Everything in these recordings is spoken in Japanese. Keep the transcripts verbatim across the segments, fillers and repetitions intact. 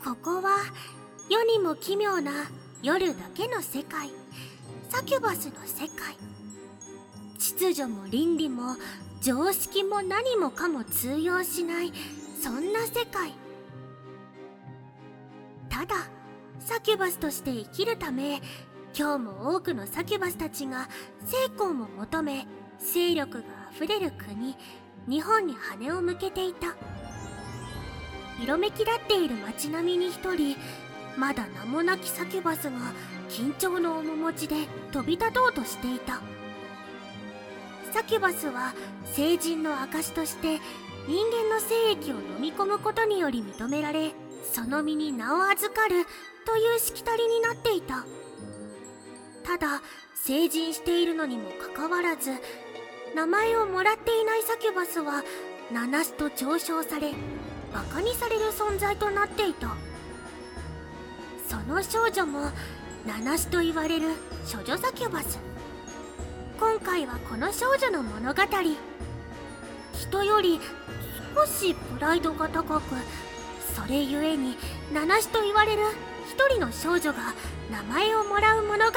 ここは世にも奇妙な夜だけの世界、サキュバスの世界。秩序も倫理も常識も何もかも通用しない、そんな世界。ただサキュバスとして生きるため、今日も多くのサキュバスたちが成功を求め、勢力があふれる国日本に羽を向けていた。色めき立っている街並みに一人、まだ名もなきサキュバスが緊張の面持ちで飛び立とうとしていた。サキュバスは聖人の証として人間の精液を飲み込むことにより認められ、その身に名を預かるというしきたりになっていた。ただ成人しているのにもかかわらず、名前をもらっていないサキュバスはナナスと嘲笑され、バカにされる存在となっていた。その少女もナナシと言われる処女サキュバス。今回はこの少女の物語。人より少しプライドが高く、それゆえにナナシと言われる一人の少女が名前をもらう物語。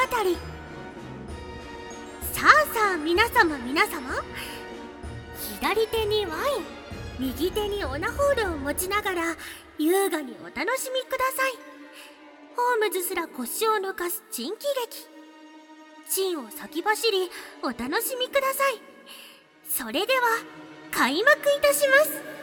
さあさあ皆様皆様、左手にワイン、右手にオナホールを持ちながら優雅にお楽しみください。ホームズすら腰を抜かす珍喜劇。チンを先走りお楽しみください。それでは開幕いたします。